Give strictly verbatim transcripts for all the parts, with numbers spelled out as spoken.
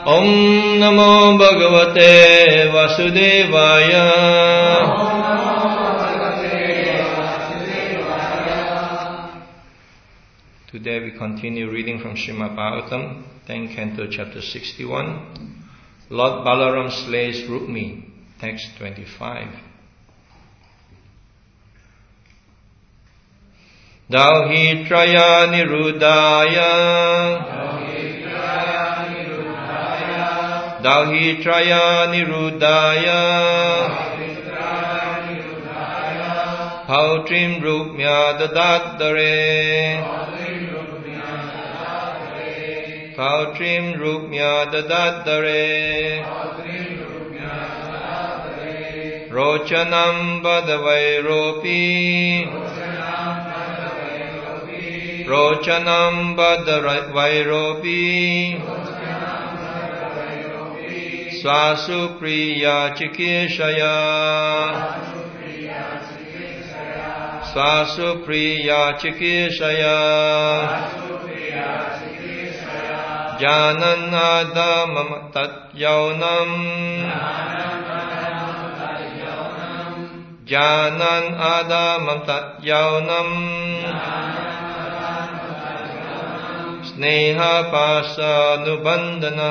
Om Namo Bhagavate Vasudevaya. Today we continue reading from Srimad Bhagavatam, tenth Canto, Chapter sixty-one. Lord Balaram slays Rukmi, text twenty-five. Dauhi Traya Nirudaya, Dauhi Traya Nirudaya, Pautrim Rukmya Dadadare, Pautrim Rukmya Dadadare, Rochanam Badavairopi, Rochanam Badavairopi, Swasupriya Chikishaya, Swasupriya Chikishaya, Jananadamam Tatyaunam, Janan Adamam Tatyaunam, Sneha Pasanubandana,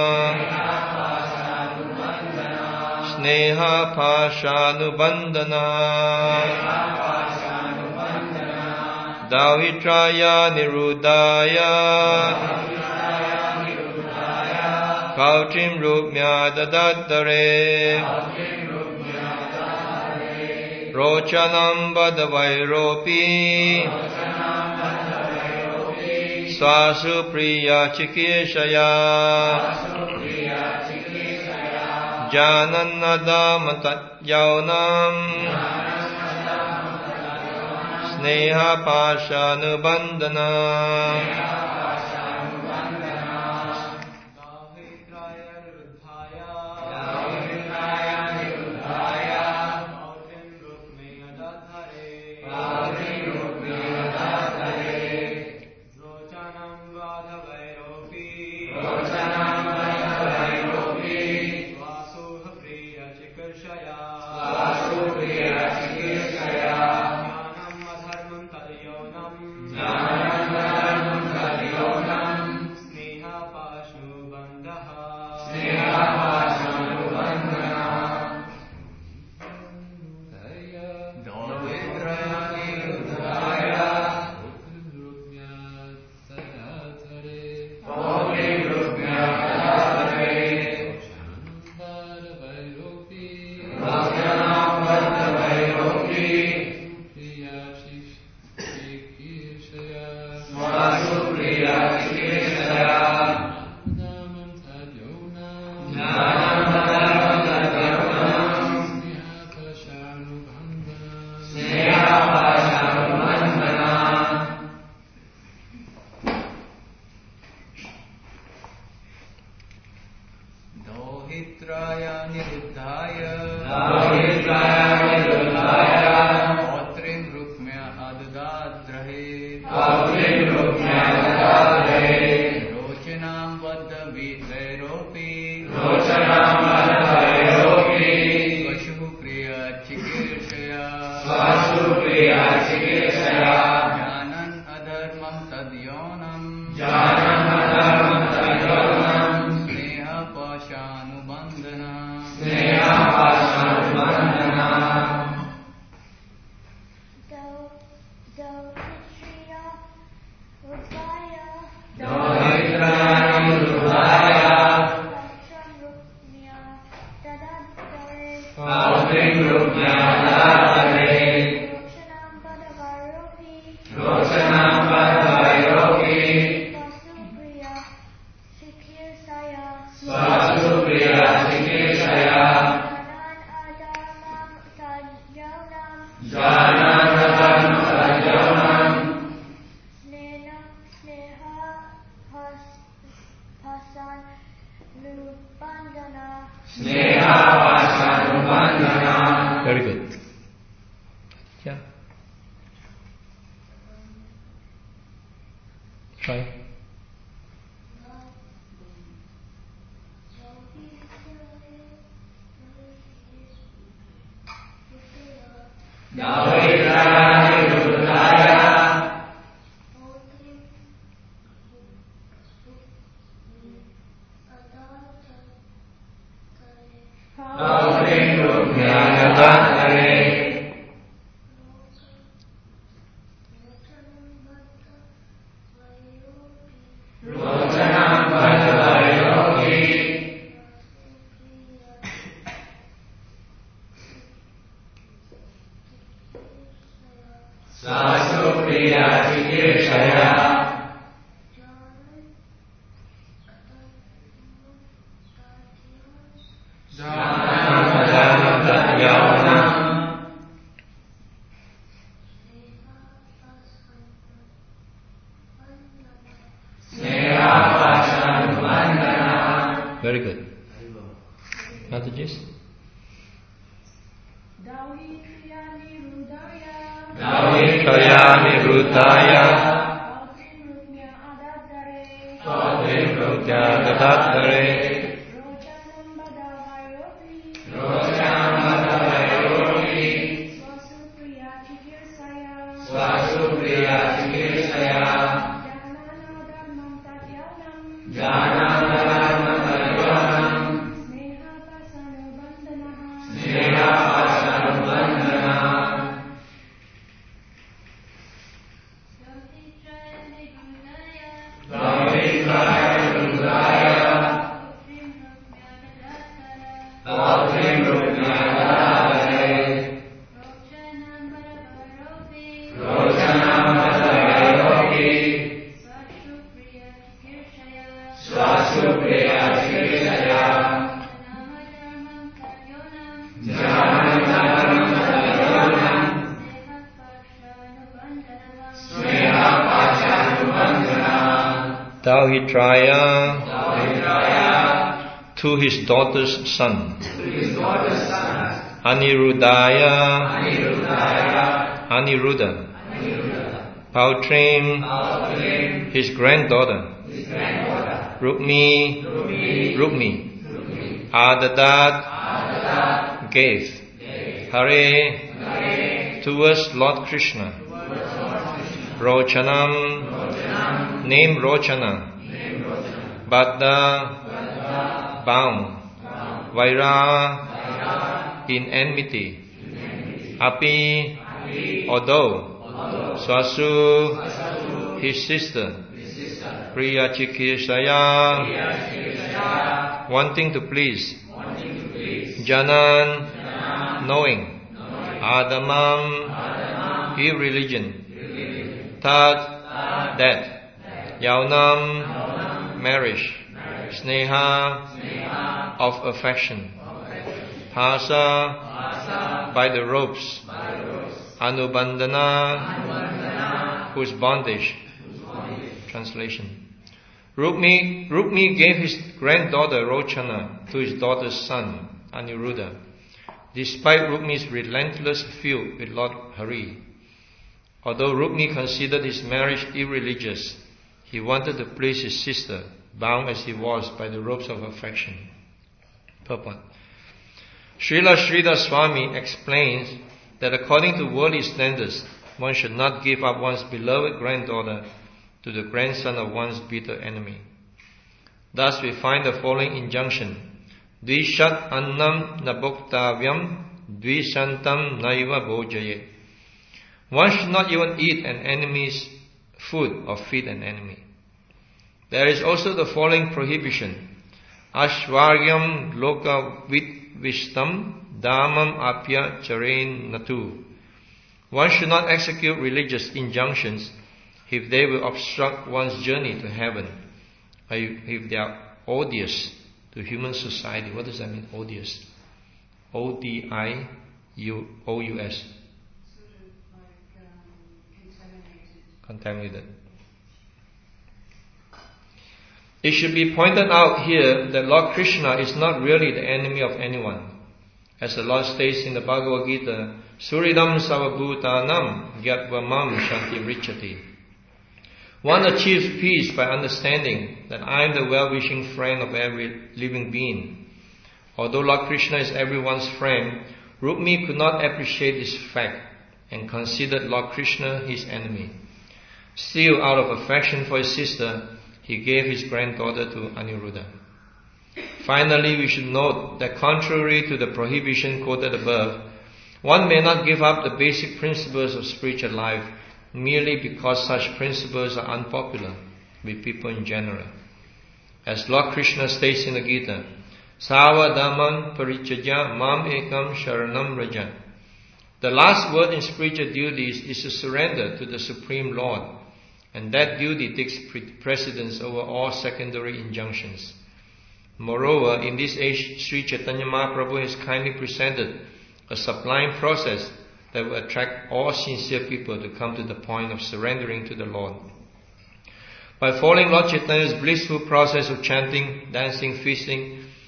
Sneha Pasanubandana, Davitraya Nirudaya, Pautrim Rukmya Dadadare, Rochanam Badavairopi, Swasupriya Chikishaya, Jananadam Tatyaunam, Sneha Pasanubandana, Very good. Yeah. Try. Very good. Mataji's? Dauhitraya Nirudaya Rudya Dadattare Rojanam Badavayopi Swasupriya Chikirsaya Janana Dharmam Tadyonam Sneha Pasanubandhana Dauhitraya Nirudaya Dautrim Rukmya Dadattare Rojanam Badavayopi Swasupriya Chikirsaya Janana Dharmam Tadyonam Sneha Pasanubandhana Dauhitraya to his daughter's son, Anirudaya, Aniruddha, Pautrim, his granddaughter, Rukmi, Rukmi, Adadat, gave, Hare, towards Lord Krishna, Rochanam, name Rochana, Baddha, bound, Vaira, in enmity, Api, although, Swasu, his sister, Priya Chikirsaya, wanting to please, Janan, knowing, Adamam, irreligion, Tat, that, Yaunam, marriage, Sneha, of affection, Pasa, by the ropes, Anubandhana, whose bondage. Translation. Rukmi, Rukmi gave his granddaughter Rochana to his daughter's son, Aniruddha, despite Rukmi's relentless feud with Lord Hari. Although Rukmi considered his marriage irreligious, he wanted to please his sister, bound as he was by the ropes of affection. Purport. Srila Sridhar Swami explains that according to worldly standards, one should not give up one's beloved granddaughter to the grandson of one's bitter enemy. Thus we find the following injunction: Dvishat annam nabhoktavyam dvishantam naiva bhojaye. One should not even eat an enemy's food or feed an enemy. There is also the following prohibition: Ashvaryam loka vidvishtam dhamam apya charain natu. One should not execute religious injunctions if they will obstruct one's journey to heaven, or if they are odious to human society. What does that mean, odious? O D I U O U S. Sort of like um, contaminated. Contaminated. It should be pointed out here that Lord Krishna is not really the enemy of anyone. As the Lord states in the Bhagavad Gita, Suridam savabhutanam gyatva shanti richati. One achieves peace by understanding that I am the well-wishing friend of every living being. Although Lord Krishna is everyone's friend, Rukmi could not appreciate this fact and considered Lord Krishna his enemy. Still, out of affection for his sister, he gave his granddaughter to Aniruddha. Finally, we should note that contrary to the prohibition quoted above, one may not give up the basic principles of spiritual life merely because such principles are unpopular with people in general. As Lord Krishna states in the Gita, Savadhaman parichaja mam ekam sharanam raja. The last word in spiritual duties is to surrender to the Supreme Lord, and that duty takes precedence over all secondary injunctions. Moreover, in this age, Sri Chaitanya Mahaprabhu has kindly presented a sublime process that will attract all sincere people to come to the point of surrendering to the Lord. By following Lord Chaitanya's blissful process of chanting, dancing, feasting,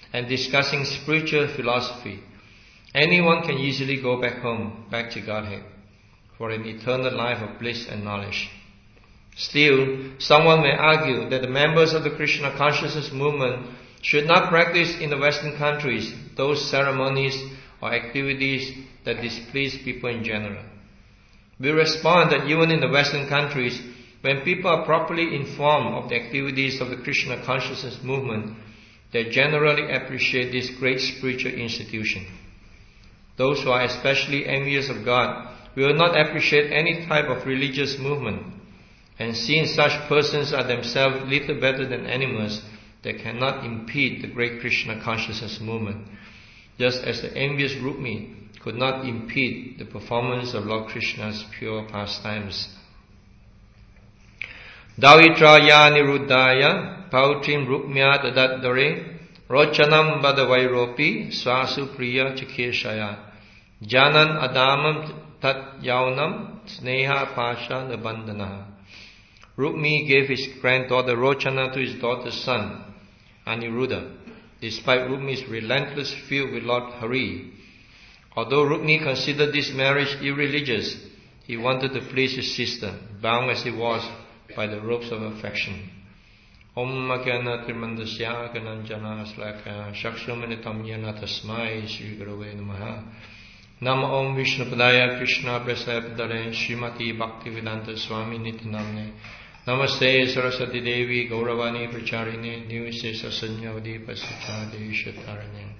and discussing spiritual philosophy, anyone can easily go back home, back to Godhead, for an eternal life of bliss and knowledge. Still, someone may argue that the members of the Krishna consciousness movement should not practice in the Western countries those ceremonies or activities that displease people in general. We respond that even in the Western countries, when people are properly informed of the activities of the Krishna consciousness movement, they generally appreciate this great spiritual institution. Those who are especially envious of God will not appreciate any type of religious movement, and seeing such persons are themselves little better than animals, they cannot impede the great Krishna consciousness movement, just as the envious Rukmi could not impede the performance of Lord Krishna's pure pastimes. Davitra ya niruddhaya pautrim rukmya tadaddare rochanam badavairopi swasu priya chikeshaya janan adamam tat yaunam sneha pasha nabandana. Rukmi gave his granddaughter Rochana to his daughter's son Aniruddha, despite Rukmi's relentless feud with Lord Hari. Although Rukmi considered this marriage irreligious, he wanted to please his sister, bound as he was by the ropes of affection. Om Makana Trimandasya Kananjana Slaka Shakshumanitam Yana Tasmai Sri Gurave Namaha. Nam Om Vishnupadaya Krishna Prasapdare Srimati Bhaktivedanta Swami Nityanamne. Namaste Saraswati Devi Gauravani Pracharine Nivise Sasanyavadi Pasachade Shatarane.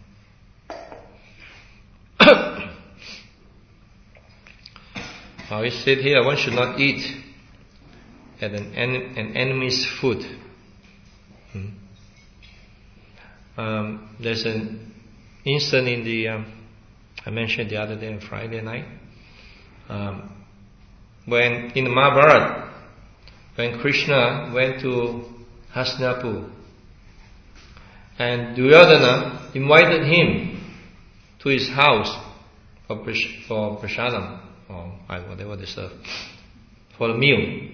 Now it said here, one should not eat at an, en- an enemy's food. Hmm. Um, there's an incident in the, um, I mentioned the other day on Friday night, um, when in the Mahabharata, when Krishna went to Hastinapur, and Duryodhana invited him to his house for, for prasadam, or whatever they serve, for a meal.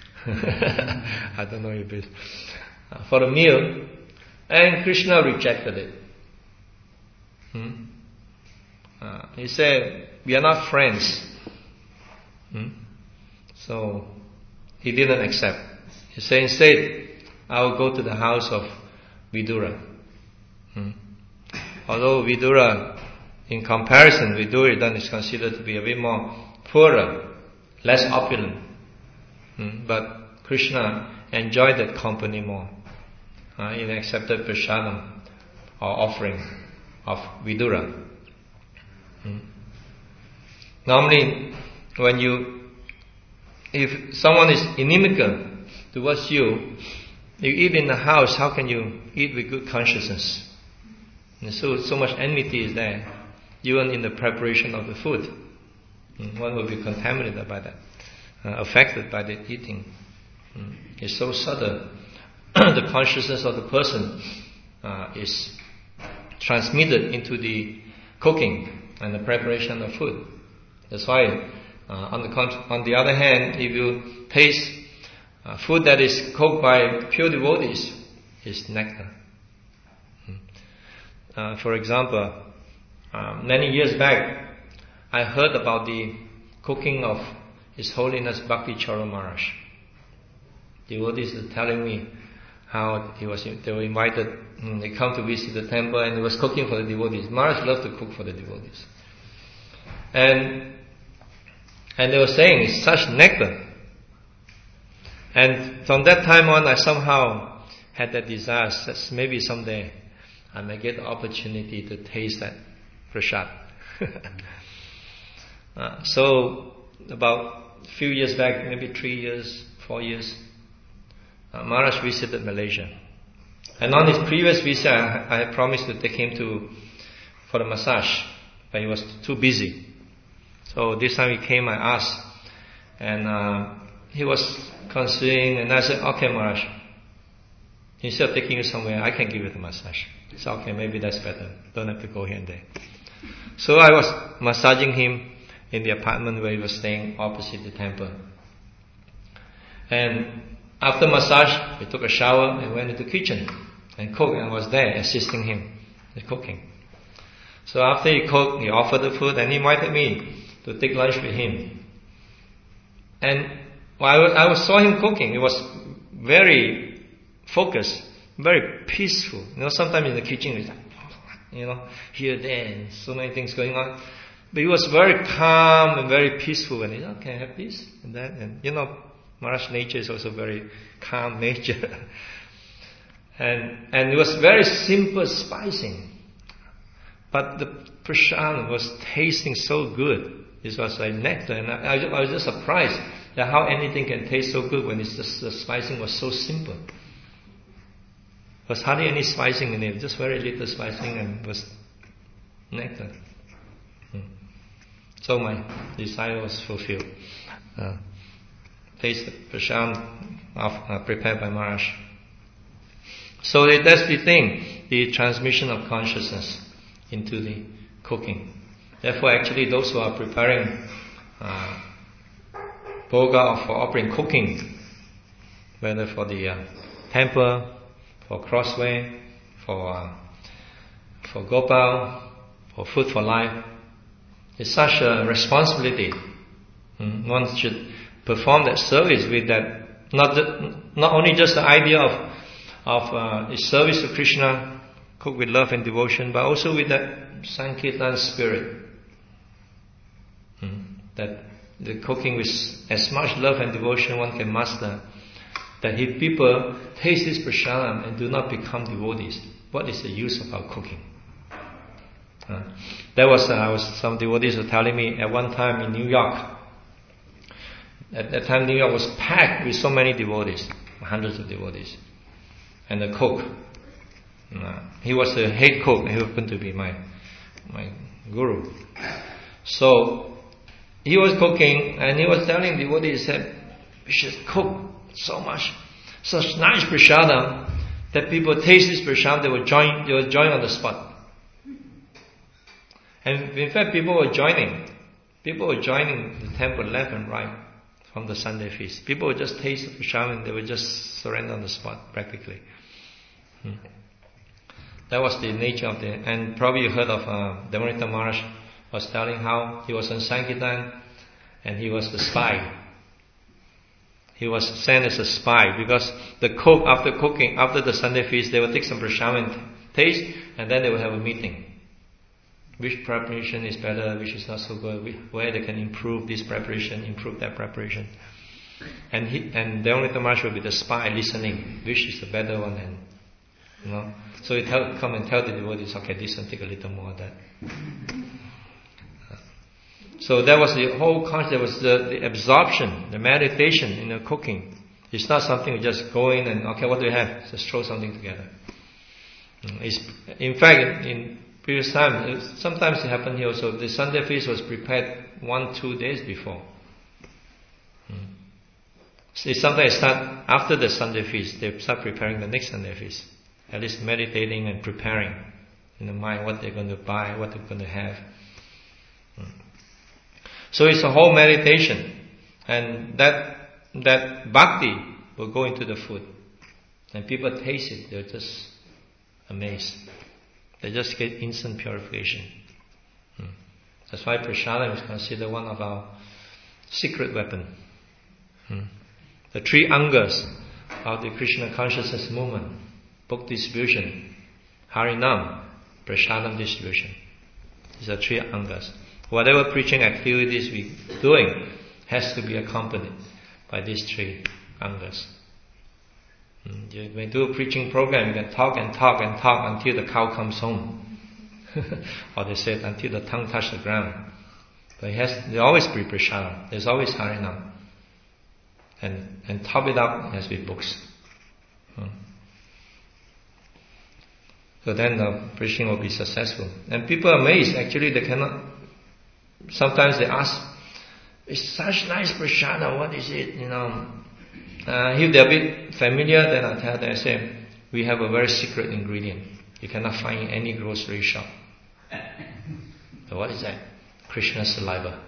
I don't know if it's uh, for a meal, and Krishna rejected it. Hmm? Uh, he said, "We are not friends." Hmm? So he didn't accept. He said, "Instead, I will go to the house of Vidura." Hmm? Although Vidura, in comparison, Vidura is considered to be a bit more poorer, less opulent. Hmm? But Krishna enjoyed that company more. Uh, he accepted prasadam, or offering of Vidura. Hmm? Normally, when you, if someone is inimical towards you, you eat in the house, how can you eat with good consciousness? And so, so much enmity is there, even in the preparation of the food. One will be contaminated by that, uh, affected by the eating. It's so subtle. The consciousness of the person uh, is transmitted into the cooking and the preparation of food. That's why, uh, on the con- on the other hand, if you taste uh, food that is cooked by pure devotees, it's nectar. Uh, for example, uh, many years back, I heard about the cooking of His Holiness Bhakti Charu Maharaj. Devotees are telling me how he was. They were invited. They come to visit the temple, and he was cooking for the devotees. Maharaj loved to cook for the devotees, and and they were saying it's such nectar. And from that time on, I somehow had that desire that maybe someday I may get the opportunity to taste that prasad. uh, so about a few years back, maybe three years, four years, uh, Maharaj visited Malaysia. And on his previous visit, I, I had promised to take him to for a massage, but he was too busy. So this time he came, I asked, and uh, he was considering, and I said, "Okay, Maharaj, instead of taking you somewhere, I can give you the massage." He said, "Okay, maybe that's better. Don't have to go here and there." So I was massaging him in the apartment where he was staying opposite the temple. And after massage, we took a shower and went into the kitchen and cooked, and I was there assisting him the cooking. So after he cooked, he offered the food and he invited me to take lunch with him. And while I, was, I was, saw him cooking, it was very focused, very peaceful. You know, sometimes in the kitchen, it's like, you know, here, there, and so many things going on. But he was very calm and very peaceful. And he said, okay, I have this and that. And you know, Maharaj nature is also very calm nature. and and it was very simple spicing. But the prasad was tasting so good. It was like nectar. And I, I was just surprised that how anything can taste so good when it's just, the spicing was so simple. There was hardly any spicing in it, just very little spicing, and it was nectar. Hmm. So my desire was fulfilled. Uh, taste the prasad uh, prepared by Maharaj. So that's the thing, the transmission of consciousness into the cooking. Therefore, actually, those who are preparing uh, bhoga or for offering cooking, whether for the uh, temple, for Crossway, for uh, for Gopal, for Food for Life, it's such a responsibility. Mm, one should perform that service with that, not the, not only just the idea of of uh, the service to Krishna, cook with love and devotion, but also with that Sankirtan spirit. Mm, that the cooking with as much love and devotion one can master, that if people taste this prasadam and do not become devotees, what is the use of our cooking? Uh, there was, uh, I was some devotees were telling me at one time in New York. At that time, New York was packed with so many devotees, hundreds of devotees, and the cook. Uh, he was the head cook. He happened to be my my guru. So he was cooking, and he was telling devotees, he said, "We should cook so much, such nice prasadam that people taste this prasadam, they will join. They will join on the spot." And in fact, people were joining. People were joining the temple left and right from the Sunday feast. People would just taste the prasadam and they would just surrender on the spot, practically. Hmm. That was the nature of the... And probably you heard of uh, Dhammarita Maharaj was telling how he was on Sankirtan and he was the spy. He was sent as a spy because the cook, after cooking, after the Sunday feast, they would take some prasadam and taste, and then they would have a meeting. Which preparation is better, which is not so good, where they can improve this preparation, improve that preparation. And he, and Dhammarita Maharaj will be the spy listening, which is the better one, and you know. So he tell, come and tell the devotees, okay, this one take a little more of that. So that was the whole concept. There was the, the absorption, the meditation in the cooking. It's not something you just go in and, okay, what do you have? Just throw something together. It's, in fact, in previous time, sometimes it happened here also, the Sunday feast was prepared one, two days before. So sometimes start after the Sunday feast, they start preparing the next Sunday feast. At least meditating and preparing in the mind what they're going to buy, what they're going to have. So it's a whole meditation, and that that bhakti will go into the food, and people taste it, they're just amazed. They just get instant purification. Hmm. That's why prasadam is considered one of our secret weapon. Hmm. The three angas of the Krishna consciousness movement: book distribution, harinam, prasadam distribution. These are three angas. Whatever preaching activities we're doing has to be accompanied by these three angas. You may do a preaching program, you can talk and talk and talk until the cow comes home. Or they said until the tongue touches the ground. But it has, there always be prasadam, there's always harinam. And, and top it up, it has to be books. Hmm. So then the preaching will be successful. And people are amazed, actually they cannot... Sometimes they ask, it's such nice prasadam, what is it, you know? Uh, if they're a bit familiar, then I tell them, I say, we have a very secret ingredient. You cannot find in any grocery shop. So what is that? Krishna's saliva.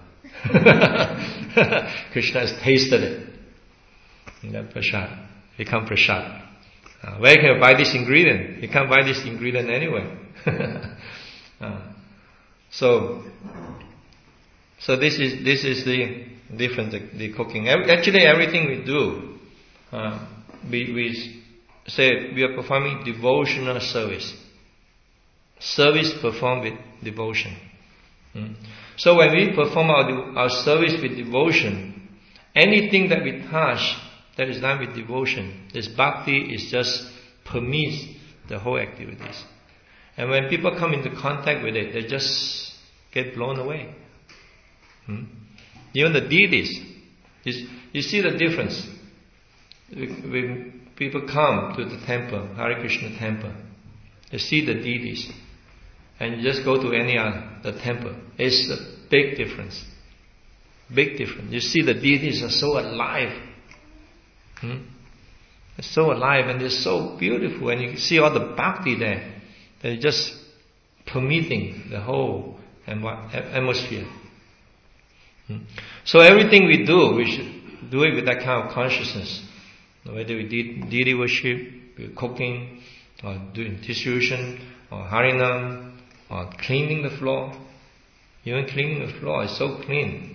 Krishna has tasted it. And that prasad, become prasad. Uh, where can you buy this ingredient? You can't buy this ingredient anywhere. uh, so, so this is this is the difference. The, the cooking. Every, actually, everything we do, uh, we we say we are performing devotional service. Service performed with devotion. Mm. So when we perform our our service with devotion, anything that we touch that is done with devotion, this bhakti is just permits the whole activities. And when people come into contact with it, they just get blown away. Hmm? Even the deities, you, you see the difference. When people come to the temple, Hare Krishna temple, they see the deities, and you just go to any other temple, it's a big difference. Big difference. You see the deities are so alive. Hmm? They're so alive and they're so beautiful, and you see all the bhakti there. They're just permeating the whole atmosphere. Hmm? So everything we do, we should do it with that kind of consciousness. Whether we did deity worship, we're cooking, or doing distribution, or harinam, or cleaning the floor. Even cleaning the floor is so clean.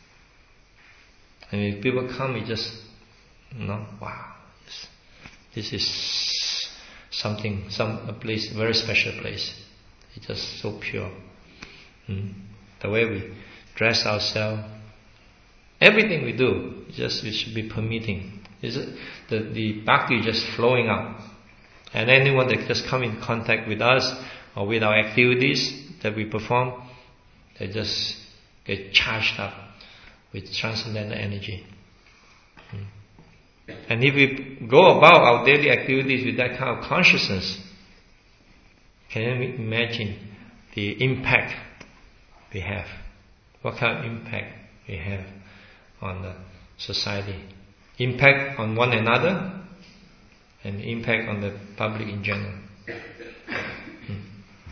And if people come, we just, you know, wow, this, this is something, some a place, very special place. It's just so pure. Hmm? The way we dress ourselves, everything we do, just we should be permitting. Is it, the the bhakti just flowing out, and anyone that just come in contact with us or with our activities that we perform, they just get charged up with transcendental energy. Hmm. And if we go about our daily activities with that kind of consciousness, can you imagine the impact we have? What kind of impact we have on the society? Impact on one another, and impact on the public in general. Hmm.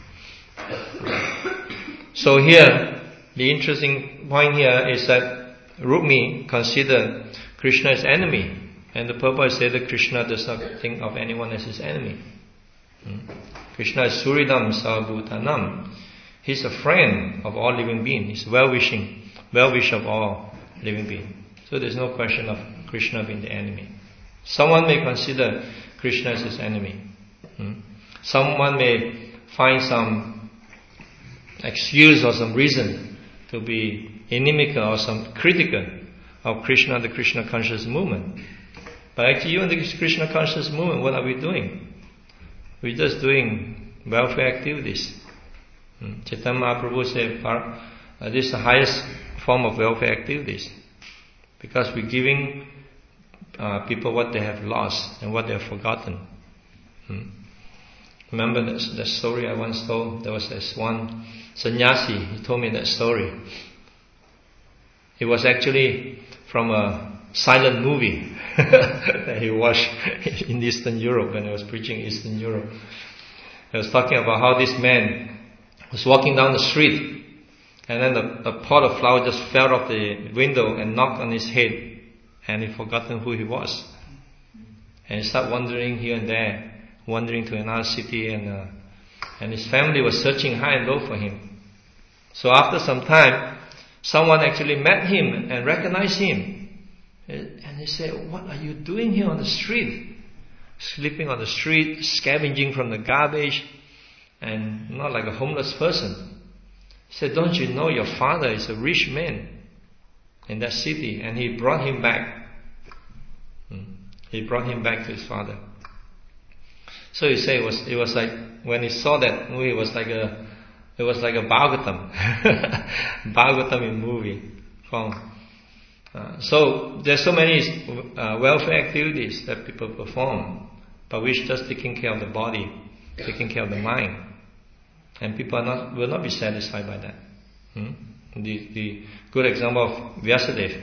So here, the interesting point here is that Rukmini considered Krishna as enemy, and the Prabhupada said that Krishna does not think of anyone as his enemy. Hmm. Krishna is Suridam Sarvabhutanam. He's a friend of all living beings. He's well-wishing, well-wish of all living beings. So there's no question of Krishna being the enemy. Someone may consider Krishna as his enemy. Hmm. Someone may find some excuse or some reason to be inimical or some critical of Krishna, the Krishna conscious movement. But actually, even the Krishna conscious movement, what are we doing? We're just doing welfare activities. Hmm. Chaitanya Mahaprabhu said, uh, this is the highest form of welfare activities. Because we're giving uh, people what they have lost and what they have forgotten. Hmm. Remember that, that story I once told? There was this one sannyasi, he told me that story. It was actually from a silent movie that he watched in Eastern Europe when he was preaching in Eastern Europe. He was talking about how this man was walking down the street, and then the, the pot of flour just fell off the window and knocked on his head, and he forgotten who he was. And he started wandering here and there, wandering to another city, and uh, and his family was searching high and low for him. So after some time, someone actually met him and recognized him. And he said, "What are you doing here on the street? Sleeping on the street, scavenging from the garbage, and not like a homeless person." He said, "Don't you know your father is a rich man in that city?" And he brought him back. He brought him back to his father. So he said it was it was like when he saw that movie, it was like a it was like a Bhagavatam, Bhagavatam in movie form. Uh, so there's so many uh, welfare activities that people perform, but we're just taking care of the body, taking care of the mind. And people are not, will not be satisfied by that. Hmm? The, the good example of Vyasadeva.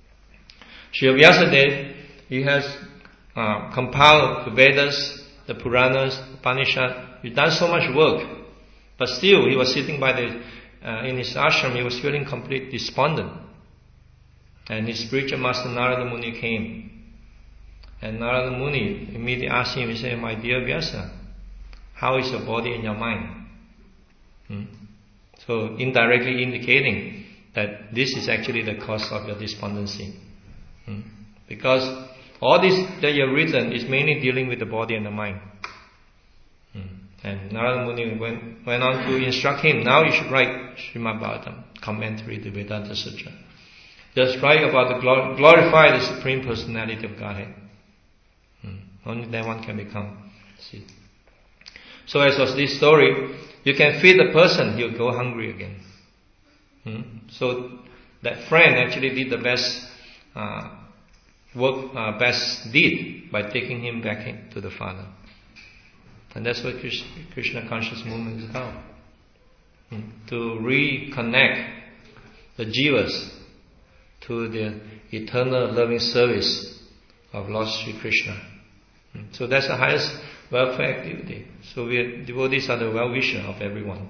Srila Vyasadeva, he has uh, compiled the Vedas, the Puranas, Upanishad. He's done so much work, but still he was sitting by the uh, in his ashram. He was feeling completely despondent, and his spiritual master Narada Muni came, And Narada Muni immediately asked him, he said, my dear Vyasa, how is your body and your mind? Hmm? So indirectly indicating that this is actually the cause of your despondency. Hmm? Because all this that you have written is mainly dealing with the body and the mind. Hmm. And Narada Muni went, went on to instruct him, now you should write Srimad Bhagavatam, commentary to Vedanta Sutra. Just write about the glor- glorify the Supreme Personality of Godhead. Hmm. Only then one can become. See. So as was this story, you can feed the person, he'll go hungry again. Hmm? So that friend actually did the best uh, work, uh, best deed by taking him back in to the Father. And that's what Krishna, Krishna conscious movement is about. Hmm? To reconnect the jivas to the eternal loving service of Lord Sri Krishna. Hmm? So that's the highest welfare activity. So we devotees are the well-wisher of everyone.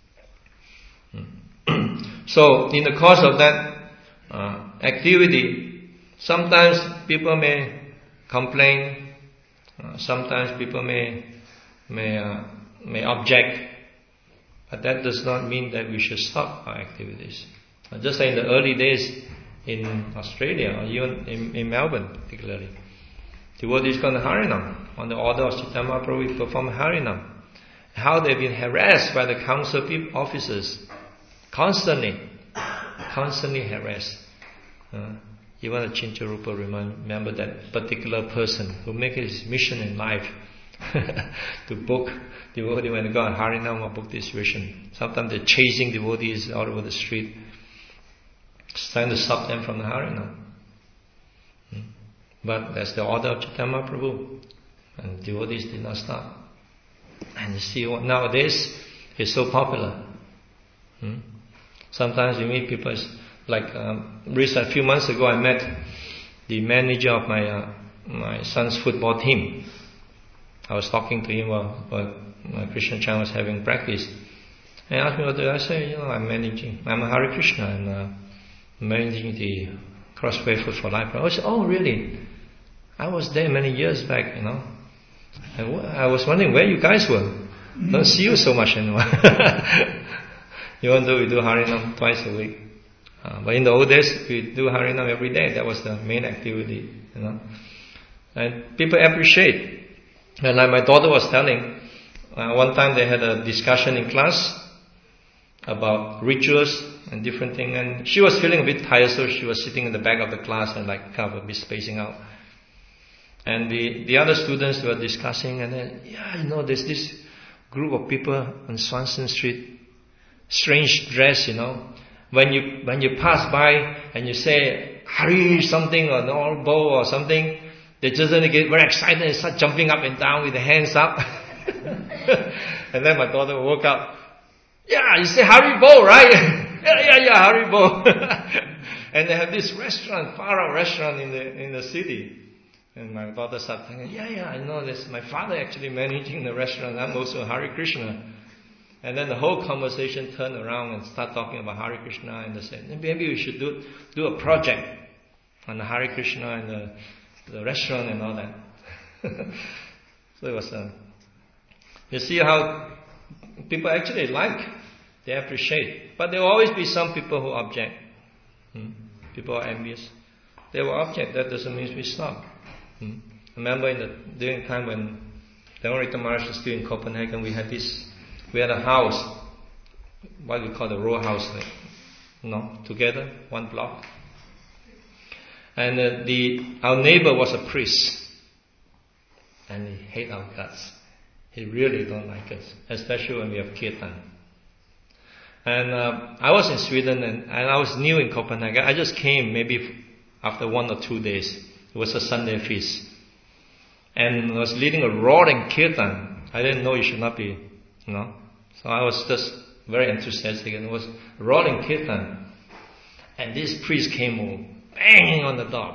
Hmm. So in the course of that uh, activity, sometimes people may complain, uh, sometimes people may may uh, may object, but that does not mean that we should stop our activities. Uh, just like in the early days in Australia or even in, in Melbourne particularly, devotees come to Harinam. On the order of Chaitanya Mahaprabhu, we perform Harinam. How they've been harassed by the council people, officers, constantly, constantly harassed. Uh, even the Chincharupa remember that particular person who made his mission in life to book devotees when they go on Harinam or book this vision. Sometimes they're chasing devotees all over the street, trying to stop them from the Harinam. Hmm. But that's the order of Chaitanya Mahaprabhu. And devotees did not stop. And you see, nowadays, it's so popular. Hmm? Sometimes you meet people, like um, recent, a few months ago I met the manager of my uh, my son's football team. I was talking to him while, while Krishna Chan was having practice. And he asked me what do I say? You know, I'm managing, I'm a Hare Krishna and uh, managing the Crossway Food for Life. I said, oh really? I was there many years back, you know. And I was wondering where you guys were. Don't see you so much anymore. Even though we do Harinam twice a week. Uh, but in the old days, we do Harinam every day. That was the main activity, you know. And people appreciate. And like my daughter was telling, uh, one time they had a discussion in class about rituals and different things. And she was feeling a bit tired, so she was sitting in the back of the class and like kind of a bit spacing out. And the, the other students were discussing, and then, yeah, you know, there's this group of people on Swanson Street, strange dress, you know. When you when you pass by and you say Hari something or no bow or something, they just get very excited and start jumping up and down with the hands up. And then my daughter woke up. Yeah, you say Hari Bo, right? yeah, yeah, yeah, Hari Bo. And they have this restaurant, far out restaurant in the in the city. And my daughter started thinking, yeah, yeah, I know this. My father actually managing the restaurant. I'm also Hare Krishna. And then the whole conversation turned around and start talking about Hare Krishna. And they said, maybe we should do do a project on the Hare Krishna and the, the restaurant and all that. So it was, uh, you see how people actually like, they appreciate. But there will always be some people who object. Hmm? People are envious. They will object. That doesn't mean we stop. Hmm. Remember in the during the time when Dhammarita Maharaj was still in Copenhagen, we had this, we had a house, what we call the row house, like, you know, together, one block. And uh, the our neighbor was a priest, and he hated our guts. He really don't like us, especially when we have kirtan. And uh, I was in Sweden, and, and I was new in Copenhagen. I just came maybe after one or two days. It was a Sunday feast. And I was leading a roaring kirtan. I didn't know you should not be, you know. So I was just very enthusiastic, and it was roaring kirtan. And this priest came over, banging on the door.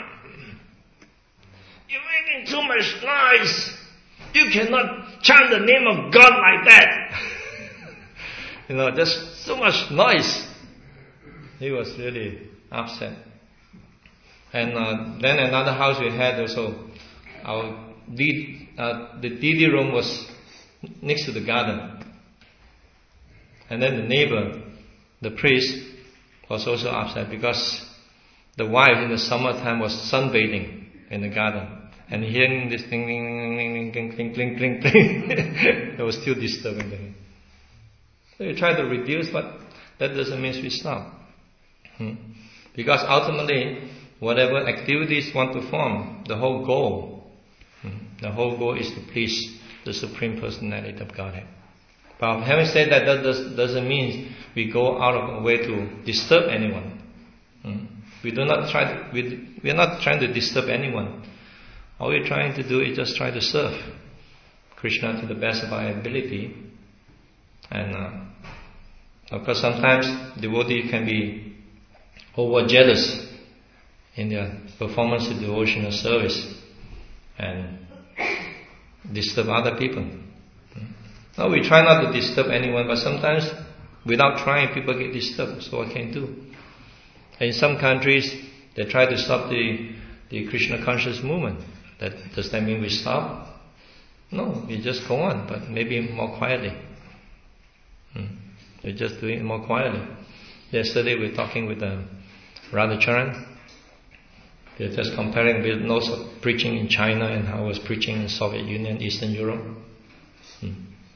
You're making too much noise. You cannot chant the name of God like that. You know, there's so much noise. He was really upset. And uh, then another house we had also, our D, uh, the D D room was next to the garden. And then the neighbor, the priest, was also upset because the wife in the summertime was sunbathing in the garden. And hearing this thing, cling, cling, cling, cling, cling, cling, it was still disturbing to him. So you try to reduce, but that doesn't mean we stop. Hmm? Because ultimately, whatever activities one perform, the whole goal, hmm, the whole goal is to please the Supreme Personality of Godhead. But having said that, that does, doesn't mean we go out of our way to disturb anyone. Hmm? We do not try to, we, we are not trying to disturb anyone. All we're trying to do is just try to serve Krishna to the best of our ability. And uh, of course sometimes devotees can be over jealous in their performance of devotional service and disturb other people. No, we try not to disturb anyone, but sometimes without trying people get disturbed. So what can you do? In some countries they try to stop the, the Krishna conscious movement. That, does that mean we stop? No, we just go on, but maybe more quietly. Hmm. We're just doing it more quietly. Yesterday we were talking with uh, Radhacharan. We were just comparing with notes of preaching in China and how I was preaching in Soviet Union, Eastern Europe. Hmm.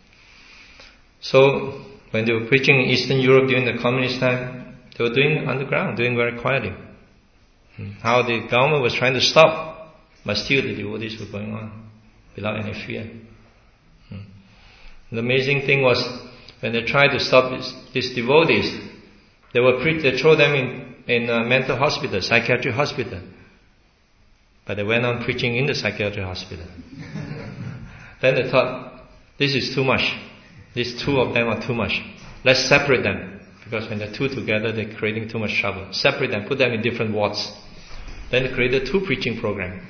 So when they were preaching in Eastern Europe during the communist time, they were doing underground, doing very quietly. Hmm. How the government was trying to stop, but still the devotees were going on without any fear. Hmm. The amazing thing was when they tried to stop this, these devotees, they were pre- they throw them in in a mental hospital, psychiatric hospital. But they went on preaching in the psychiatric hospital. Then they thought, this is too much. These two of them are too much. Let's separate them. Because when they're two together, they're creating too much trouble. Separate them, put them in different wards. Then they created two preaching programs.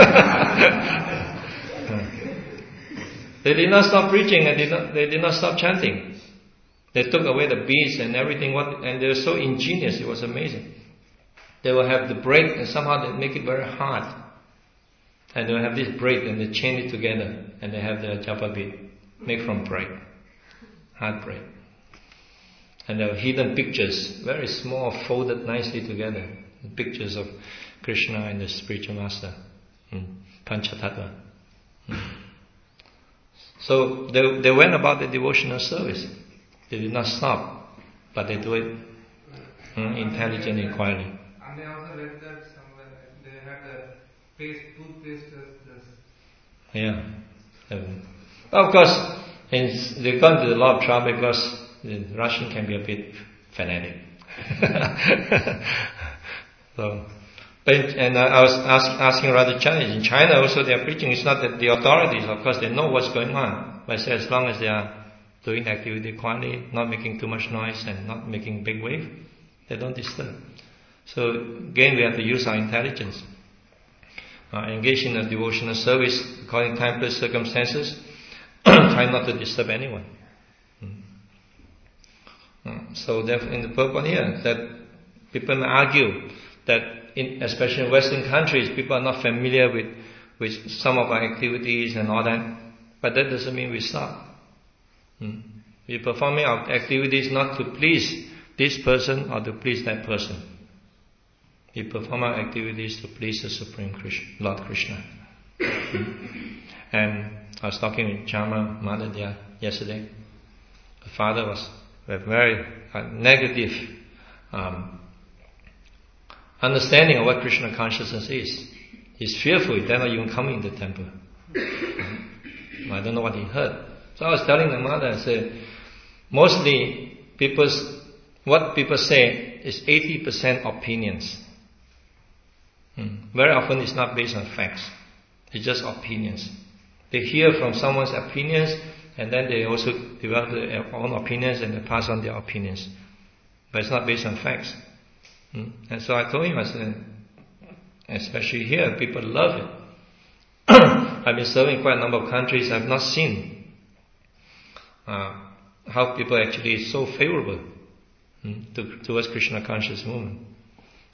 They did not stop preaching and did not, they did not stop chanting. They took away the beads and everything, what, and they were so ingenious, it was amazing. They will have the braid and somehow they make it very hard. And they will have this braid and they chain it together and they have the japa bead made from braid, hard braid. And there were hidden pictures, very small, folded nicely together. Pictures of Krishna and the spiritual master, hmm. Panchatattva. Hmm. So they, they went about the devotional service. They did not stop, but they do it hmm, intelligently and quietly. And they also read that somewhere they had a paste, toothpaste as this. Yeah. Um, of course, in, they got into a lot of trouble because the Russian can be a bit fanatic. So, but, and I was ask, asking rather Chinese. In China also they are preaching. It's not that the authorities, of course, they know what's going on. But I say as long as they are doing the activity quietly, not making too much noise and not making big wave, they don't disturb. So again, we have to use our intelligence. Uh, engage in a devotional service according to time, place, circumstances. Try not to disturb anyone. Mm. Uh, so therefore, in the purport here, that people may argue that, in, especially in Western countries, people are not familiar with, with some of our activities and all that. But that doesn't mean we stop. Hmm. We're performing our activities not to please this person or to please that person. We perform our activities to please the Supreme Krishna, Lord Krishna. Hmm. And I was talking with Chama Madhya yesterday. The father was very uh, negative um, understanding of what Krishna consciousness is. He's fearful, he never even come in the temple. Hmm. I don't know what he heard. So I was telling the mother, I said, mostly people's, what people say is eighty percent opinions. Hmm. Very often it's not based on facts. It's just opinions. They hear from someone's opinions and then they also develop their own opinions and they pass on their opinions. But it's not based on facts. Hmm. And so I told him, I said, especially here, people love it. I've been serving quite a number of countries. I've not seen uh, how people actually is so favorable hmm, to, towards Krishna conscious movement.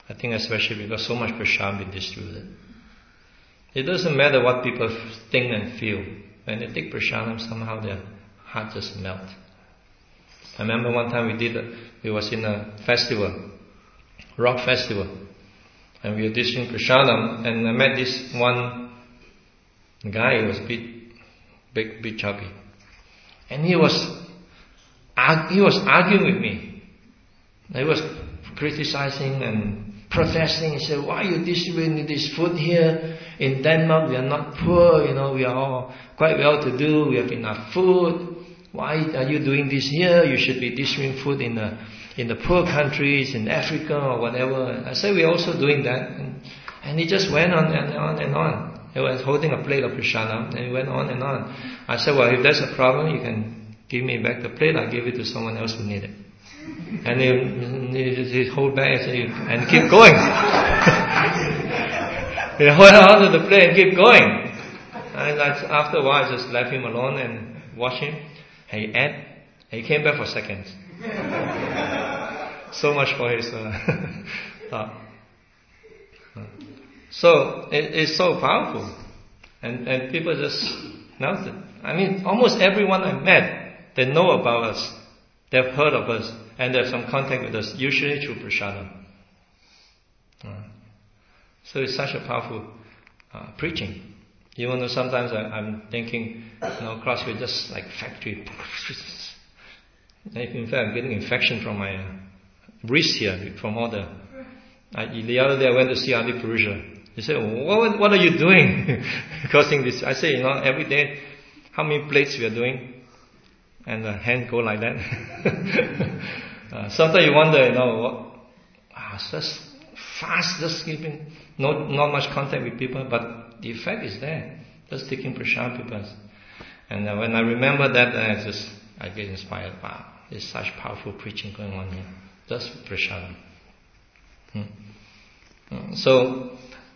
I think especially because so much prasad been distributed. It doesn't matter what people think and feel. When they take prasadam, somehow their heart just melts. I remember one time we did, a, we was in a festival, rock festival, and we were distributing prasadam, and I met this one guy. He was big, big, big chubby, and he was he was arguing with me. He was criticizing and protesting. He said, "Why are you distributing this food here? In Denmark, we are not poor. You know, we are all quite well-to-do. We have enough food. Why are you doing this here? You should be distributing food in the in the poor countries, in Africa or whatever." I said, "We're also doing that." And, and he just went on and on and on. He was holding a plate of prasadam, and he went on and on. I said, "Well, if that's a problem, you can give me back the plate. I'll give it to someone else who need it." And he, he, he hold back and keep going. He hold on to the plate and keep going. And after a while, I just left him alone and watched him. And he ate. And he came back for seconds. So much for his uh, uh, So it, it's so powerful, and and people just melt it. I mean, almost everyone I met, they know about us, they've heard of us, and they have some contact with us. Usually through prasadam. Uh, so it's such a powerful uh, preaching. Even though sometimes I, I'm thinking, you know, CrossFit just like factory. In fact, I'm getting infection from my uh, wrist here from all the. I, the other day I went to see Adi Purusha. He said, "What what are you doing, causing this?" I say, "You know, every day, how many plates we are doing, and the hand go like that." uh, sometimes you wonder, you know, what? Ah, it's just fast, just keeping not not much contact with people, but the effect is there. Just taking prasad people, and uh, when I remember that, I just I get inspired. Wow, there's such powerful preaching going on here. Just prasad. Hmm. So,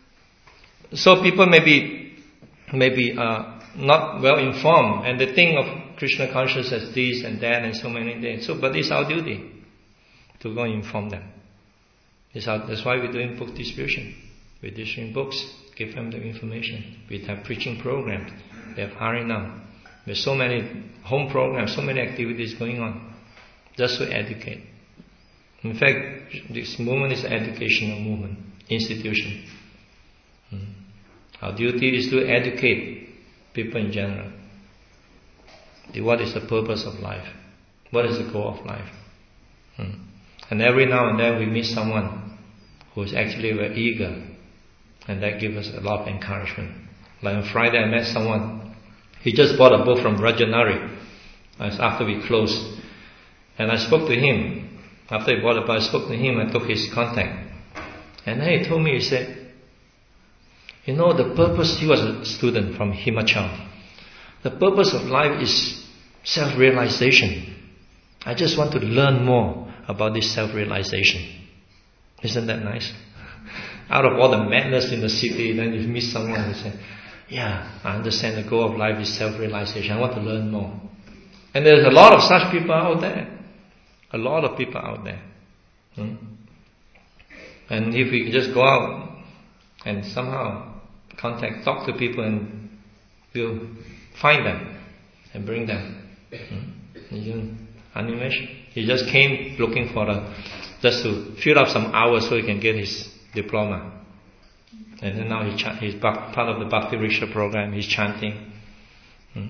so people may be, may be uh, not well informed, and they think of Krishna consciousness as this and that and so many things. So, but it's our duty to go and inform them. It's our, that's why we're doing book distribution. We're distributing books, give them the information. We have preaching programs. We have Harinam. There's so many home programs, so many activities going on, just to educate. In fact, this movement is an educational movement, institution. Hmm. Our duty is to educate people in general. What is the purpose of life? What is the goal of life? Hmm. And every now and then we meet someone who is actually very eager, and that gives us a lot of encouragement. Like on Friday I met someone, he just bought a book from Rajanari after we closed, and I spoke to him. After he bought it, I spoke to him, I took his contact. And then he told me, he said, you know, the purpose, he was a student from Himachal. The purpose of life is self-realization. I just want to learn more about this self-realization. Isn't that nice? Out of all the madness in the city, then you meet someone who says, yeah, I understand the goal of life is self-realization. I want to learn more. And there's a lot of such people out there. A lot of people out there. Hmm? And if we just go out and somehow contact, talk to people, and we'll find them and bring them. Hmm? Animesh, he just came looking for a, just to fill up some hours so he can get his diploma. And then now he ch- he's part of the Bhakti Riksha program, he's chanting. Hmm?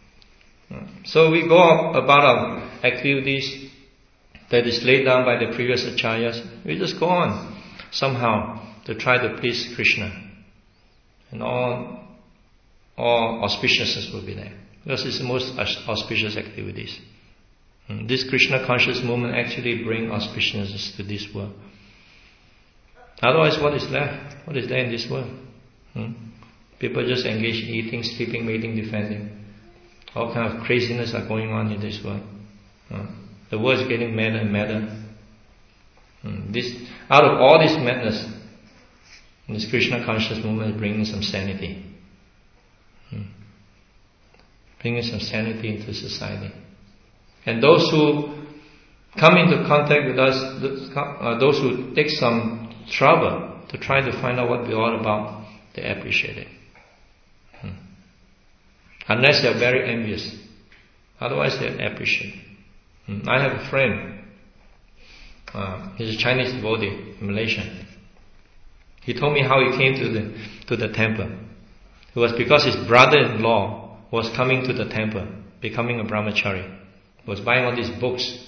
So we go about our activities that is laid down by the previous acharyas. We just go on somehow to try to please Krishna, and all all auspiciousness will be there, because it's the most auspicious activities. And this Krishna conscious movement actually brings auspiciousness to this world. Otherwise, what is left? What is there in this world? Hmm? People just engage in eating, sleeping, mating, defending. All kind of craziness are going on in this world. Hmm? The world is getting madder and madder. Hmm. This, out of all this madness, this Krishna conscious movement is bringing some sanity. Hmm. Bringing some sanity into society. And those who come into contact with us, uh, those who take some trouble to try to find out what we're all about, they appreciate it. Hmm. Unless they're very envious. Otherwise they appreciate it. Hmm. I have a friend, uh, he's a Chinese devotee in Malaysia. He told me how he came to the to the temple. It was because his brother-in-law was coming to the temple, becoming a brahmachari. He was buying all these books.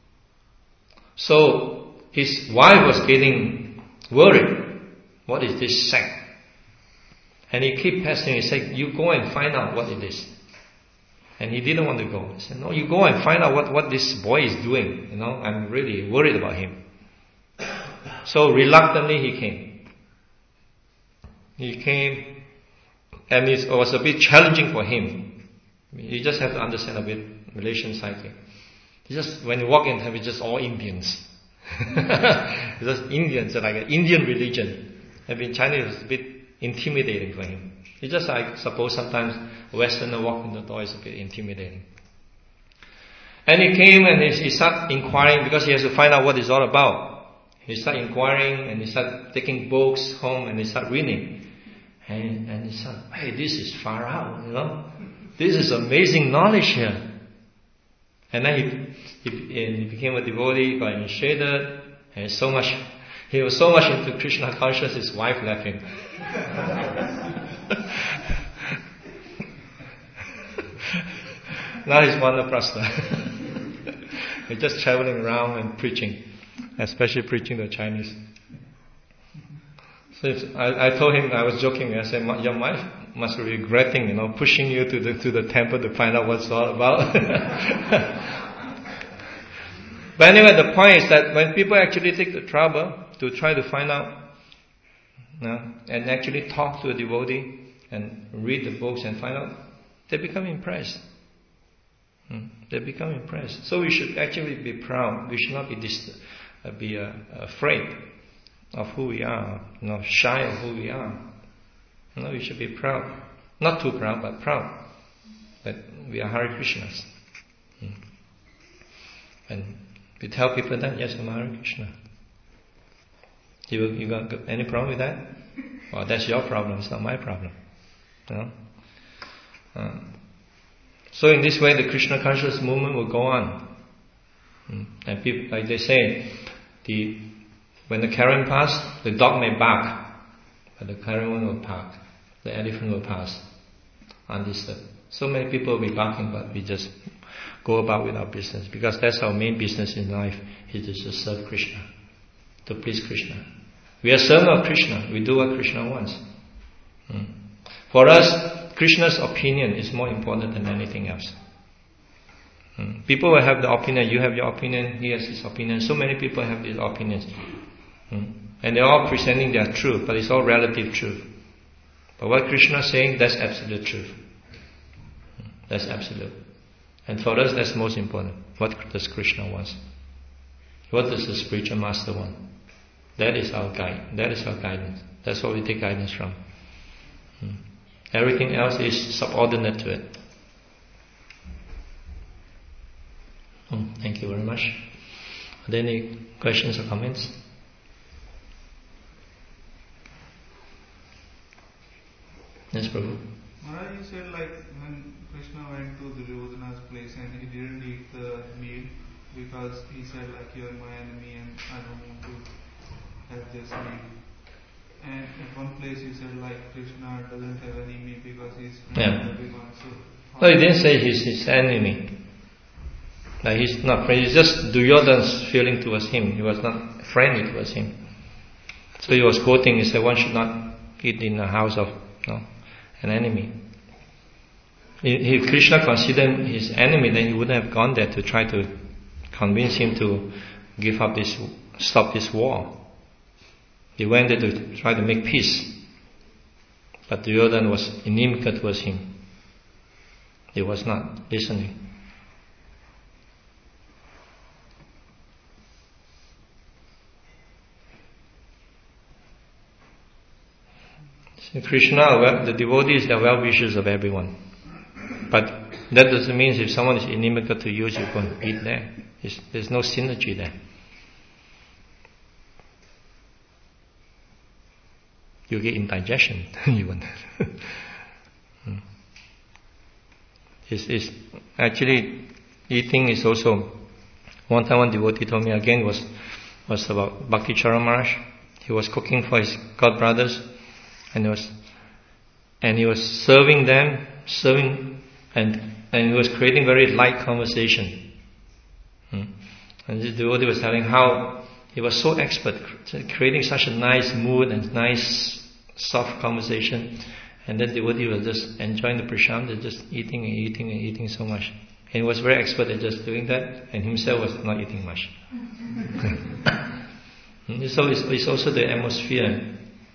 So his wife was getting worried. What is this sect? And he kept pestering. He said, you go and find out what it is. And he didn't want to go. He said, no, you go and find out what, what this boy is doing. You know, I'm really worried about him. So reluctantly he came. He came, and it was a bit challenging for him. You just have to understand a bit Malaysian psyche. He just, when you walk in, it's just all Indians. It's just Indians, like an Indian religion. And in China, it's a bit intimidating for him. It's just, I suppose, sometimes a Westerner walking the door is a bit intimidating. And he came and he, he started inquiring because he has to find out what it's all about. He started inquiring and he started taking books home and he started reading. And, and he said, hey, this is far out, you know. This is amazing knowledge here. And then he, he, and he became a devotee, got initiated, and so much, he was so much into Krishna consciousness, his wife left him. Now he's Vanaprastha. He's just traveling around and preaching, especially preaching the Chinese. So if, I, I told him, I was joking, I said, your wife must be regretting, you know, pushing you to the to the temple to find out what it's all about. But anyway, the point is that when people actually take the trouble to try to find out, you know, and actually talk to a devotee and read the books and find out, they become impressed. Hmm. They become impressed. So we should actually be proud. We should not be dis- uh, be uh, afraid of who we are, you know, shy of who we are. No, we should be proud. Not too proud, but proud that we are Hare Krishnas. Hmm. And we tell people that, yes, I'm Hare Krishna. You, you got any problem with that? Well, that's your problem, it's not my problem. You know? Uh, so in this way, the Krishna conscious movement will go on. Hmm. And people, like they say, the when the carrion passes, the dog may bark, but the carrion will park. The elephant will pass undisturbed. So many people will be barking, but we just go about with our business, because that's our main business in life, is to serve Krishna, to please Krishna. We are servants of Krishna. We do what Krishna wants. Hmm. For us, Krishna's opinion is more important than anything else. Hmm. People will have the opinion. You have your opinion. He has his opinion. So many people have these opinions. Hmm. And they're all presenting their truth, but it's all relative truth. But what Krishna is saying, that's absolute truth. Hmm. That's absolute. And for us, that's most important. What does Krishna want? What does the spiritual master want? That is our guide. That is our guidance. That's what we take guidance from. Hmm. Everything else is subordinate to it. Hmm. Thank you very much. Are there any questions or comments? Yes, Prabhu. Maharaj, you said like when Krishna went to Duryodhana's place and he didn't eat the meal because he said like, you're my enemy and I don't want to have this meal. And at one place you said like Krishna doesn't have any enemy because he's friend Yeah. with everyone. So no, he didn't say he's his enemy. Like he's not friend. It's just Duryodhana's feeling towards him. He was not friendly towards him. So he was quoting, he said one should not eat in the house of you know, an enemy. If Krishna considered his enemy, then he wouldn't have gone there to try to convince him to give up this, stop this war. He went there to try to make peace. But Duryodhana was inimical towards him. He was not listening. So Krishna, the devotees, they are well-wishers of everyone. But that doesn't mean if someone is inimical to you, you can eat there. It's, there's no synergy there. you get indigestion. Even. It's, it's actually eating is also. One time, one devotee told me again was was about Bhakti Charan Maharaj. He was cooking for his god brothers, and he was and he was serving them, serving, and and he was creating very light conversation. Hmm. And the devotee was telling how he was so expert, creating such a nice mood and nice soft conversation. And then the devotee was just enjoying the prashad, just eating and eating and eating so much. And he was very expert at just doing that, and himself was not eating much. So it's, it's also the atmosphere.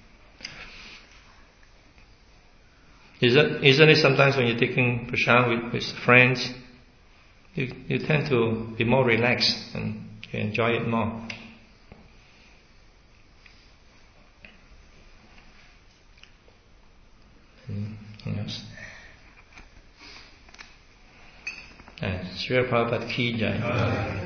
Isn't, isn't it sometimes when you're taking prashad with, with friends, you, you tend to be more relaxed and you enjoy it more. Yes. Srila Prabhupada ki jai.